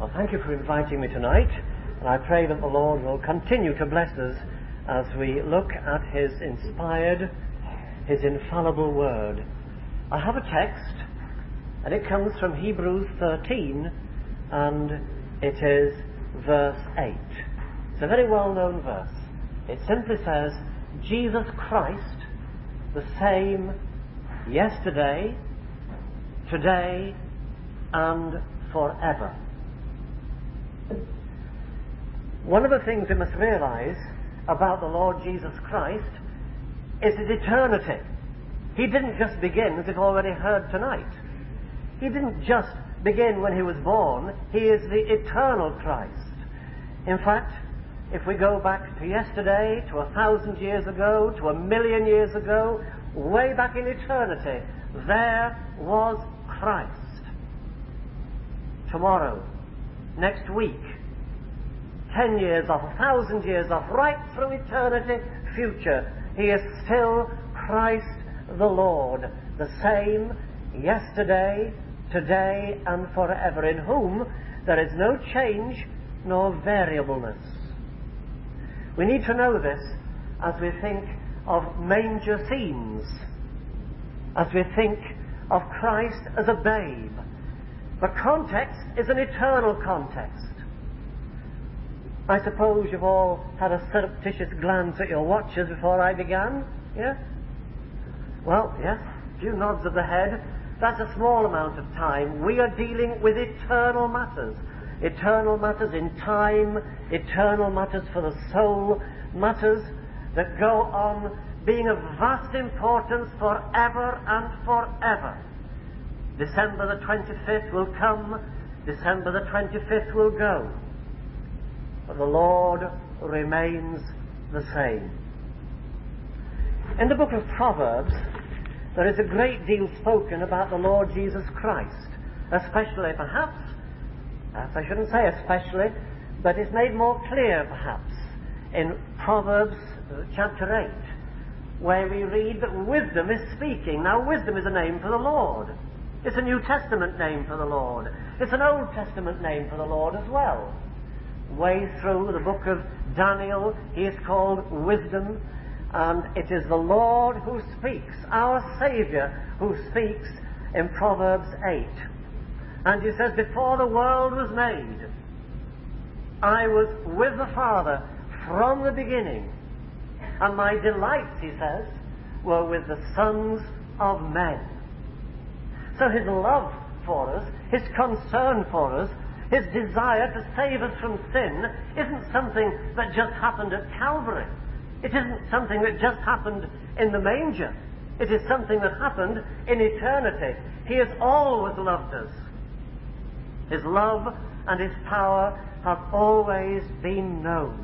Well, thank you for inviting me tonight, and I pray that the Lord will continue to bless us as we look at His inspired, His infallible Word. I have a text, and it comes from Hebrews 13, and it is verse 8. It's a very well-known verse. It simply says, Jesus Christ, the same yesterday, today, and forever. One of the things we must realize about the Lord Jesus Christ is His eternity. He didn't just begin, as we've already heard tonight. He didn't just begin when He was born. He is the eternal Christ. In fact, if we go back to yesterday, to 1,000 years ago, to 1,000,000 years ago, way back in eternity, there was Christ. Tomorrow, next week, 10 years off, 1,000 years off, right through eternity, future, He is still Christ the Lord, the same yesterday, today, and forever, in whom there is no change nor variableness. We need to know this as we think of manger scenes, as we think of Christ as a babe. The context is an eternal context. I suppose you've all had a surreptitious glance at your watches before I began, yeah? Well, yes, a few nods of the head. That's a small amount of time. We are dealing with eternal matters. Eternal matters in time, eternal matters for the soul, matters that go on being of vast importance forever and forever. December the 25th will come, December the 25th will go. But the Lord remains the same. In the book of Proverbs, there is a great deal spoken about the Lord Jesus Christ, especially perhaps I shouldn't say especially, but it's made more clear perhaps in Proverbs chapter 8, where we read that wisdom is speaking. Now, wisdom is a name for the Lord. It's a New Testament name for the Lord. It's an Old Testament name for the Lord as well. Way through the book of Daniel, He is called wisdom, and it is the Lord who speaks, our Saviour, who speaks in Proverbs 8. And He says, before the world was made, I was with the Father from the beginning, and my delights, He says, were with the sons of men. So His love for us, His concern for us, His desire to save us from sin isn't something that just happened at Calvary. It isn't something that just happened in the manger. It is something that happened in eternity. He has always loved us. His love and His power have always been known.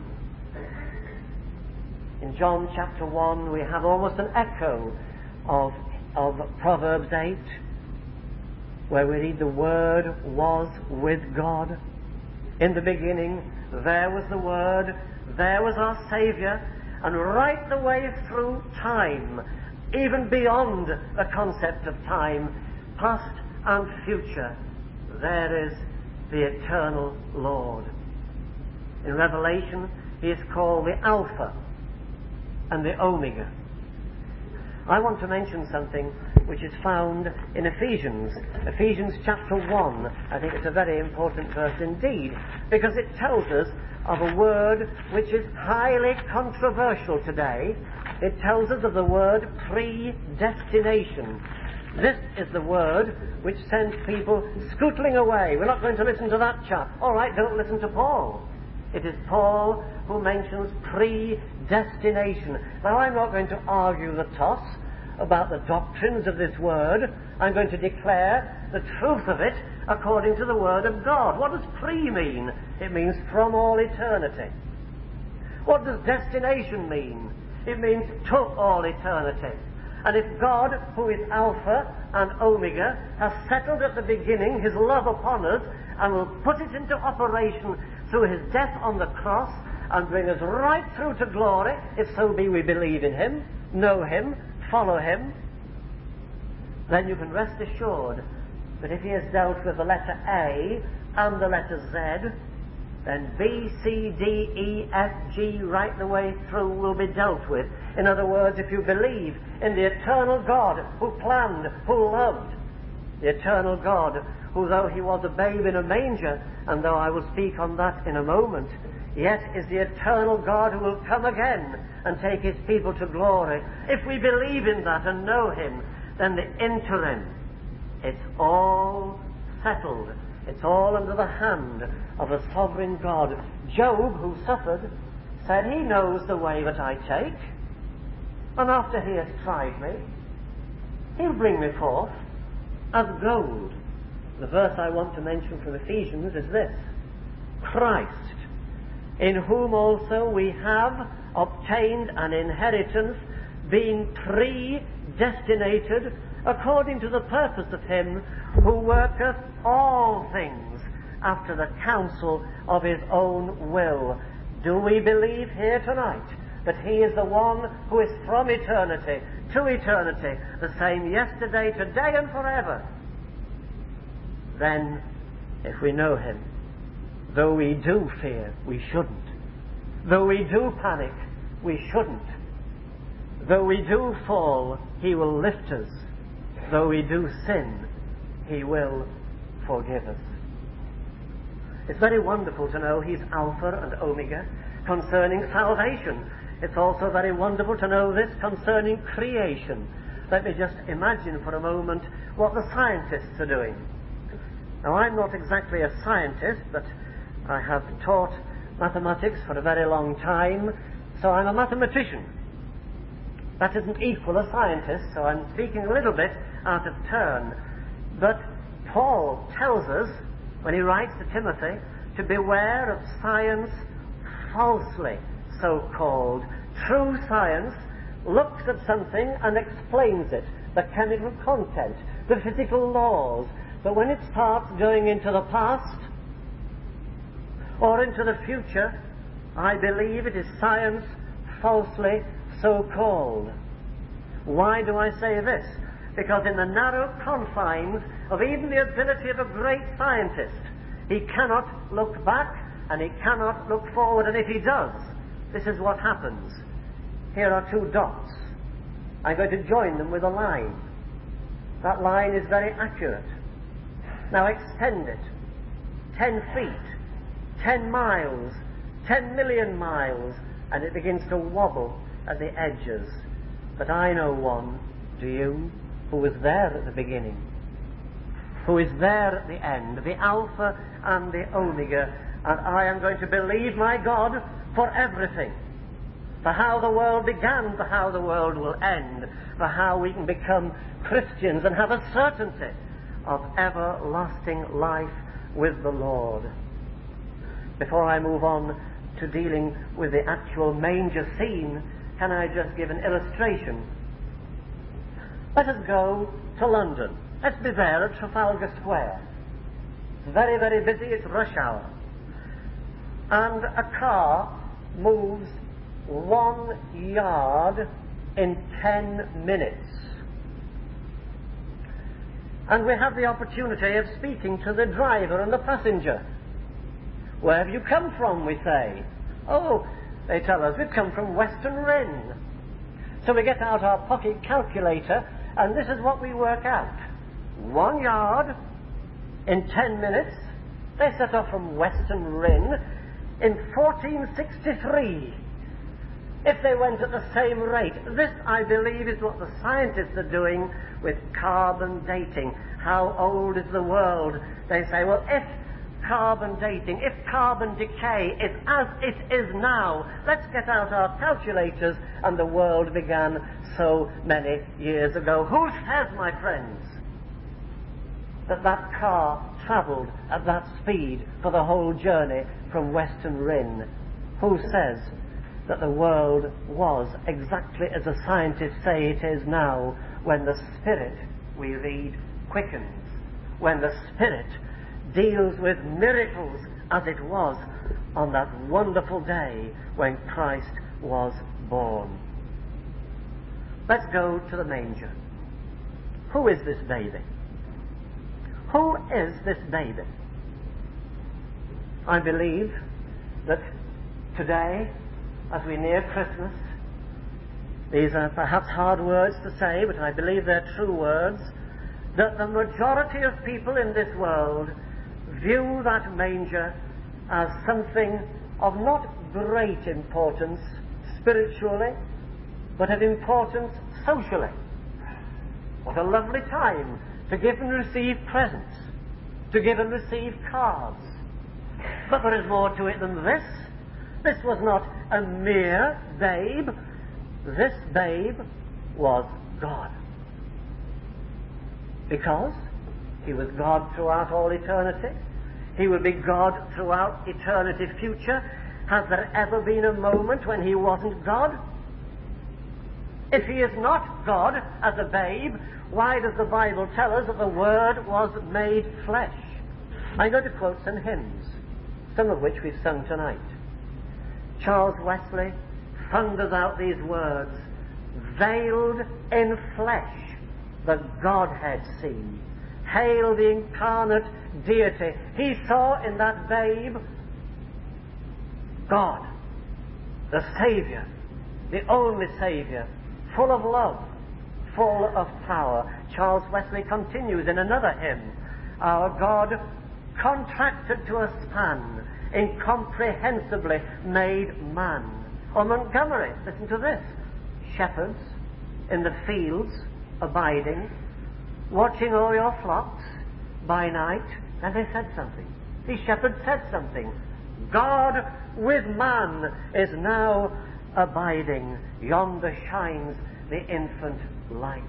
In John chapter 1 we have almost an echo of Proverbs 8, where we read, the Word was with God. In the beginning there was the Word, there was our Saviour, and right the way through time, even beyond the concept of time, past and future, there is the eternal Lord. In Revelation, He is called the Alpha and the Omega. I want to mention something which is found in Ephesians chapter 1. I think it's a very important verse indeed, because it tells us of a word which is highly controversial today. It tells us of the word predestination. This is the word which sends people scootling away. We're not going to listen to that chap. All right, don't listen to Paul. It is Paul who mentions predestination. Now, I'm not going to argue the toss about the doctrines of this word. I'm going to declare the truth of it according to the Word of God. What does pre mean? It means from all eternity. What does destination mean? It means to all eternity. And if God, who is Alpha and Omega, has settled at the beginning His love upon us and will put it into operation through His death on the cross and bring us right through to glory, if so be we believe in Him, know Him, follow Him, then you can rest assured that if He has dealt with the letter A and the letter Z, then B, C, D, E, F, G, right the way through will be dealt with. In other words, if you believe in the eternal God who planned, who loved, the eternal God who, though he was a babe in a manger, and though I will speak on that in a moment, yet is the eternal God who will come again and take his people to glory. If we believe in that and know him, then the interim, it's all settled. It's all under the hand of a sovereign God. Job, who suffered, said he knows the way that I take, and after he has tried me, he'll bring me forth as gold. The verse I want to mention from Ephesians is this: Christ, in whom also we have obtained an inheritance, being predestinated according to the purpose of him who worketh all things after the counsel of his own will. Do we believe here tonight that he is the one who is from eternity to eternity, the same yesterday, today, and forever? Then, if we know him, though we do fear, we shouldn't. Though we do panic, we shouldn't. Though we do fall, he will lift us. Though we do sin, he will forgive us. It's very wonderful to know he's Alpha and Omega concerning salvation. It's also very wonderful to know this concerning creation. Let me just imagine for a moment what the scientists are doing. Now, I'm not exactly a scientist, but I have taught mathematics for a very long time, so I'm a mathematician. That isn't equal a scientist, so I'm speaking a little bit out of turn. But Paul tells us, when he writes to Timothy, to beware of science falsely so-called. True science looks at something and explains it, the chemical content, the physical laws. But when it starts going into the past or into the future, I believe it is science falsely so-called. Why do I say this? Because in the narrow confines of even the ability of a great scientist, he cannot look back and he cannot look forward. And if he does, this is what happens. Here are two dots. I'm going to join them with a line. That line is very accurate. Now extend it 10 feet, 10 miles, 10 million miles, and it begins to wobble at the edges. But I know one, do you, who was there at the beginning, who is there at the end, the Alpha and the Omega, and I am going to believe my God for everything, for how the world began, for how the world will end, for how we can become Christians and have a certainty of everlasting life with the Lord. Before I move on to dealing with the actual manger scene, can I just give an illustration? Let us go to London. Let's be there at Trafalgar Square. It's very, very busy. It's rush hour. And a car moves 1 yard in 10 minutes. And we have the opportunity of speaking to the driver and the passenger. Where have you come from, we say. Oh, they tell us, we've come from Western Wren. So we get out our pocket calculator, and this is what we work out. 1 yard in 10 minutes. They set off from Western Wren in 1463. If they went at the same rate, this, I believe, is what the scientists are doing with carbon dating. How old is the world? They say, well, if carbon dating, if carbon decay is as it is now, let's get out our calculators, and the world began so many years ago. Who says, my friends, that that car travelled at that speed for the whole journey from Western Wren? Who says that the world was exactly as the scientists say it is now, when the Spirit, we read, quickens, when the Spirit deals with miracles as it was on that wonderful day when Christ was born. Let's go to the manger. Who is this baby? Who is this baby? I believe that today, as we near Christmas, these are perhaps hard words to say, but I believe they're true words, that the majority of people in this world view that manger as something of not great importance spiritually, but of importance socially. What a lovely time to give and receive presents, to give and receive cards. But there is more to it than this. This was not a mere babe. This babe was God. Because he was God throughout all eternity. He will be God throughout eternity future. Has there ever been a moment when he wasn't God? If he is not God as a babe, why does the Bible tell us that the Word was made flesh? I'm going to quote some hymns, some of which we've sung tonight. Charles Wesley thunders out these words: "Veiled in flesh, the Godhead seen. Hail the incarnate deity." He saw in that babe God, the Saviour, the only Saviour, full of love, full of power. Charles Wesley continues in another hymn: "Our God contracted to a span, incomprehensibly made man." Or Montgomery, listen to this: "Shepherds in the fields abiding, watching all your flocks by night." And they said something. These shepherds said something. "God with man is now abiding. Yonder shines the infant light."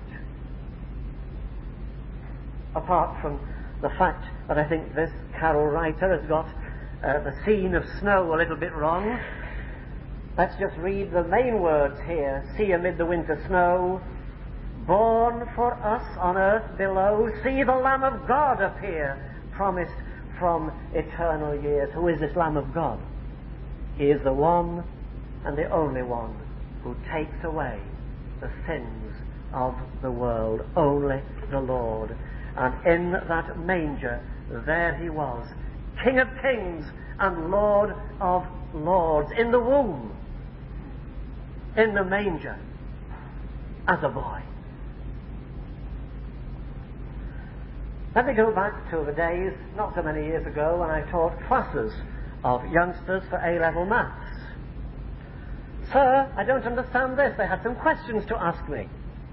Apart from the fact that I think this carol writer has got the scene of snow a little bit wrong, let's just read the main words here. "See amid the winter snow, born for us on earth below, see the Lamb of God appear, promised from eternal years." Who is this Lamb of God? He is the one and the only one who takes away the sins of the world. Only the Lord. And in that manger, there he was, King of kings and Lord of lords, in the womb, in the manger, as a boy. Let me go back to the days, not so many years ago, when I taught classes of youngsters for A-level maths. "Sir, I don't understand this." They had some questions to ask me.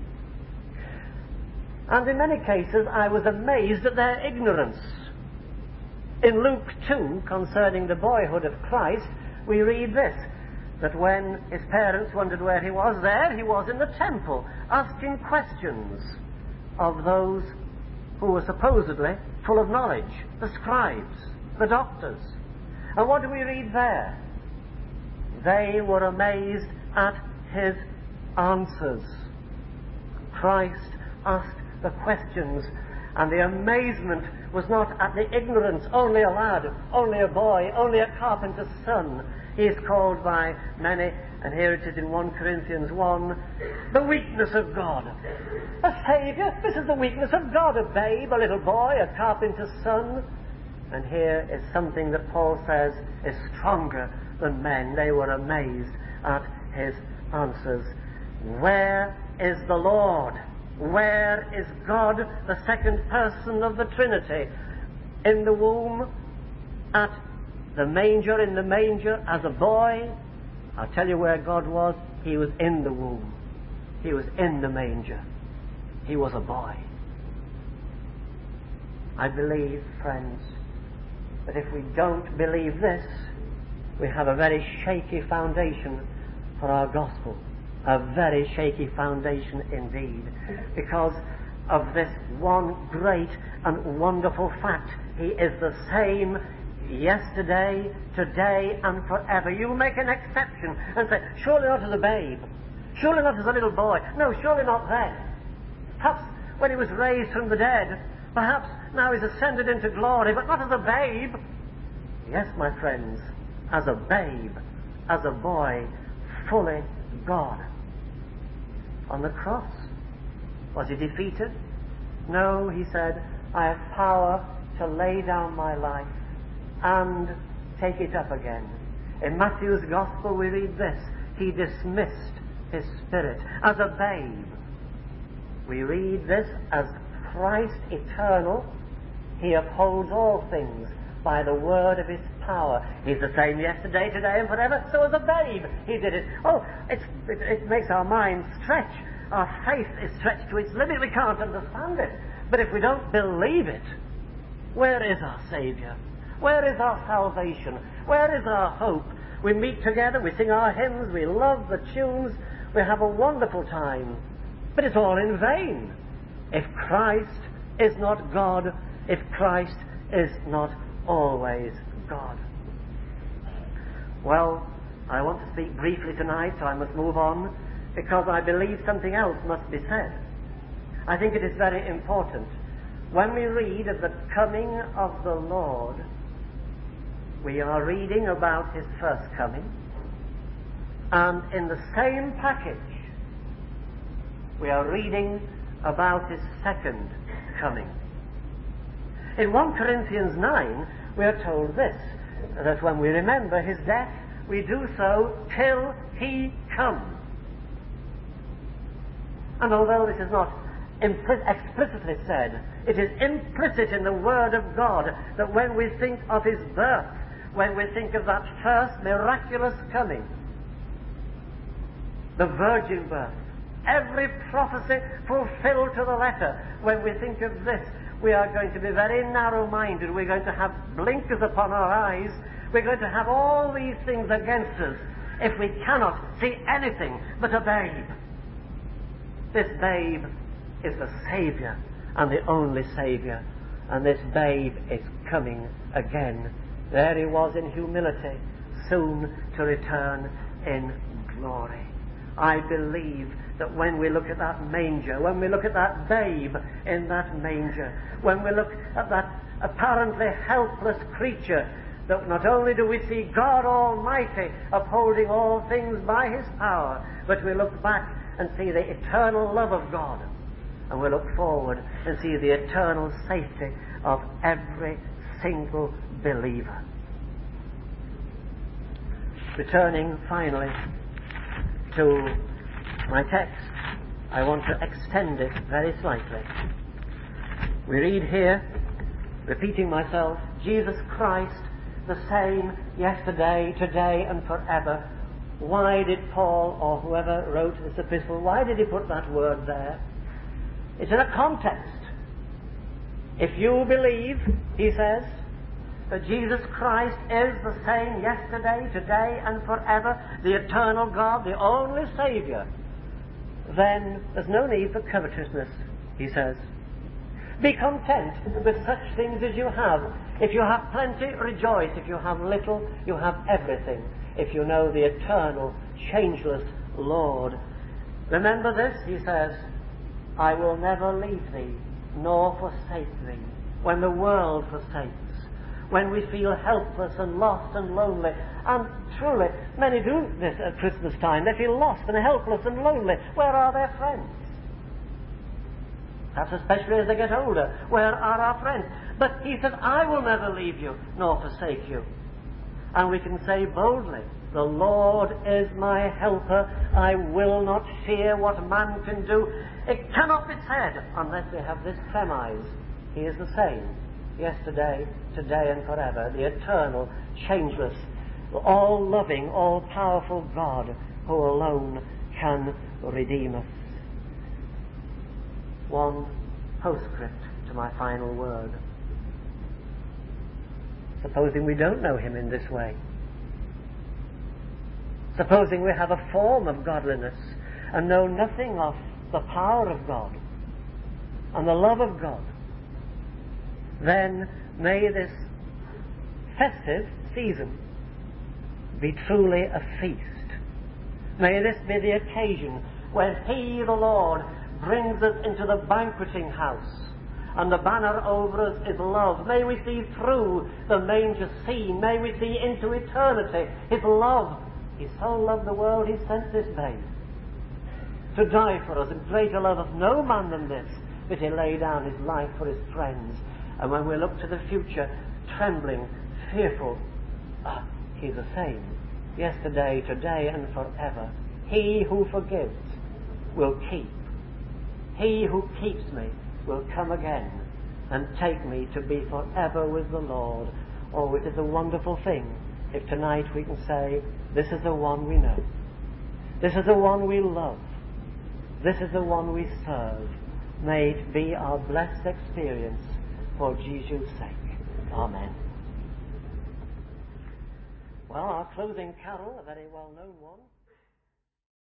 And in many cases I was amazed at their ignorance. In Luke 2, concerning the boyhood of Christ, we read this, that when his parents wondered where he was, there he was in the temple, asking questions of those who were supposedly full of knowledge, the scribes, the doctors. And what do we read there? They were amazed at his answers. Christ asked the questions, and the amazement was not at the ignorance. Only a lad, only a boy, only a carpenter's son. He is called by many, and here it is in 1 Corinthians 1, the weakness of God. A Saviour, this is the weakness of God. A babe, a little boy, a carpenter's son. And here is something that Paul says is stronger than men. They were amazed at his answers. Where is the Lord? Where is God, the second person of the Trinity? In the womb, at the manger, in the manger, as a boy. I'll tell you where God was. He was in the womb. He was in the manger. He was a boy. I believe, friends, that if we don't believe this, we have a very shaky foundation for our gospel. A very shaky foundation indeed, because of this one great and wonderful fact. He is the same yesterday, today, and forever. You make an exception and say, surely not as a babe, surely not as a little boy, no, surely not then. Perhaps when he was raised from the dead, perhaps now he's ascended into glory, but not as a babe. Yes, my friends, as a babe, as a boy, fully God. On the cross, was he defeated? No, he said, I have power to lay down my life and take it up again. In Matthew's Gospel we read this: He dismissed His Spirit as a babe. We read this as Christ eternal. He upholds all things by the word of His power. He's the same yesterday, today, and forever. So as a babe, He did it. Oh, it makes our minds stretch. Our faith is stretched to its limit. We can't understand it. But if we don't believe it, where is our Saviour? Where is our salvation? Where is our hope? We meet together, we sing our hymns, we love the tunes, we have a wonderful time. But it's all in vain if Christ is not God, if Christ is not always God. Well, I want to speak briefly tonight, so I must move on, because I believe something else must be said. I think it is very important. When we read of the coming of the Lord, we are reading about His first coming, and in the same package we are reading about His second coming. In 1 Corinthians 9 we are told this, that when we remember His death, we do so till He comes. And although this is not explicitly said, it is implicit in the Word of God that when we think of His birth, when we think of that first miraculous coming, the virgin birth, every prophecy fulfilled to the letter, when we think of this, we are going to be very narrow-minded. We're going to have blinkers upon our eyes. We're going to have all these things against us if we cannot see anything but a babe. This babe is the Saviour and the only Saviour, and this babe is coming again. There He was in humility, soon to return in glory. I believe that when we look at that manger, when we look at that babe in that manger, when we look at that apparently helpless creature, that not only do we see God Almighty upholding all things by His power, but we look back and see the eternal love of God, and we look forward and see the eternal safety of every single believer. Returning finally to my text, I want to extend it very slightly. We read here, repeating myself, Jesus Christ, the same yesterday, today, and forever. Why did Paul, or whoever wrote this epistle, why did he put that word there? It's in a context. If you believe, he says, that Jesus Christ is the same yesterday, today, and forever, the eternal God, the only Saviour, then there's no need for covetousness, he says. Be content with such things as you have. If you have plenty, rejoice. If you have little, you have everything. If you know the eternal, changeless Lord. Remember this, he says, I will never leave thee, nor forsake thee. When the world forsakes, when we feel helpless and lost and lonely, and truly, many do this at Christmas time. They feel lost and helpless and lonely. Where are their friends? Perhaps especially as they get older. Where are our friends? But he says, I will never leave you, nor forsake you. And we can say boldly, the Lord is my helper. I will not fear what man can do. It cannot be said unless we have this premise. He is the same, yesterday, today, and forever, the eternal, changeless, all-loving, all-powerful God who alone can redeem us. One postscript to my final word. Supposing we don't know Him in this way. Supposing we have a form of godliness and know nothing of the power of God and the love of God, then may this festive season be truly a feast. May this be the occasion when He, the Lord, brings us into the banqueting house, and the banner over us is love. May we see through the manger scene. May we see into eternity His love. He so loved the world, He sent this babe to die for us. And greater love of no man than this, that He laid down His life for His friends. And when we look to the future, trembling, fearful, He's the same, yesterday, today, and forever. He who forgives will keep. He who keeps me will come again and take me to be forever with the Lord. Oh, it is a wonderful thing if tonight we can say, this is the one we know. This is the one we love. This is the one we serve. May it be our blessed experience for Jesus' sake. Amen. Well, our closing carol, a very well-known one.